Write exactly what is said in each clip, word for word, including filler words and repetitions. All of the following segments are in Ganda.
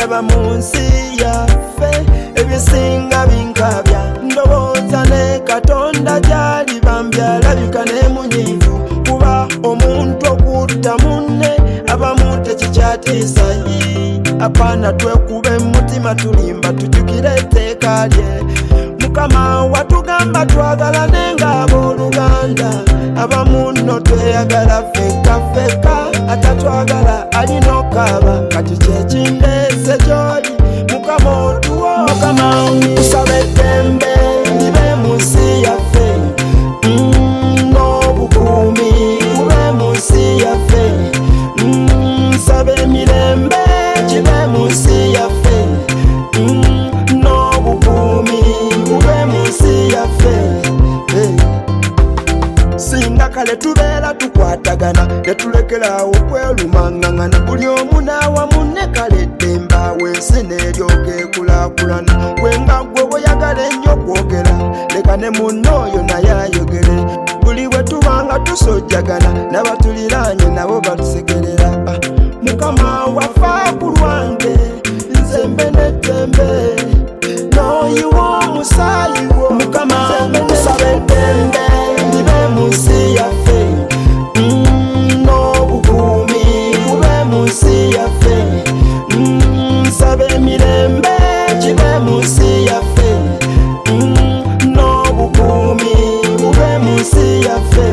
ndaba mu nsi yaffe ebisinga binkabya ndowooza ne Katonda gyali bambyalabika nemunyiivu kuba omuntu okutta munne abamu tekikyatiisa yi apana twekube mutima tulimba tujukire etteeka lye Mukama watugamba twagalane ng'abooluganda abamu nno tweyagala fekka fekka atatwagala alina okaaba kati kyekindeese gy'oli Mukama otuwo Mukama nsaba eddembe libe mu nsi yaffe n'obukuumi bube mu nsi yaffe nsaba emirembe gibe mu nsi yaffe n'obukuumi bube mu nsi yaffe singa kale tubeera tukwatagana ne tulekerawo kwelumangangana buli omu n'awamu ne kale eddembe awo ensi n'eryoka ekulaakulana wenga gwe oyagala ennyo okwogera leka ne munno oyo naye ayogere buli bwe tubanga tusojjagana n'abatuliraanye nabo batusekerera Mukama wafa ku lwange nzembe n'eddembe n'oyiwa omusaayi wo Mukama nsaba eddembe libe mu nsi yaffe n'obukuumi bube mu nsi yaffe nsaba emirembe gibe mu nsi yaffe n'obukuumi bube mu nsi yaffe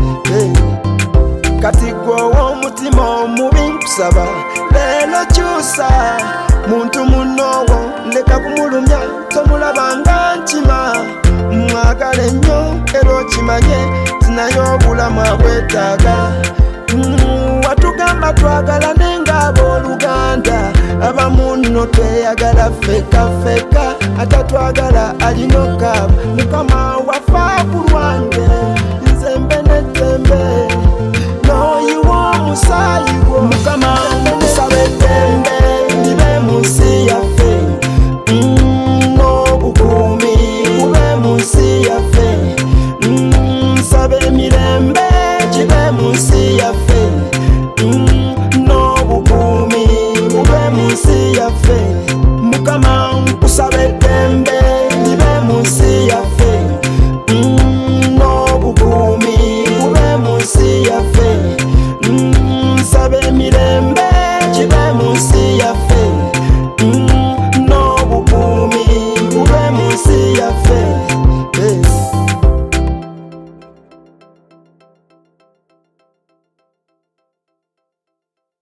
kati gwe ow'omutima omubi nkusaba leero kyusa muntu munnoowo leka kumulumya tomulabanga nkima mwagala ennyo era okimanye tinaye obulamu abwetaaga watugamba twagalane ng'abooluganda abamu nno tweyagala fekka fekka atatwagala alina okaaba Mukama wafa ku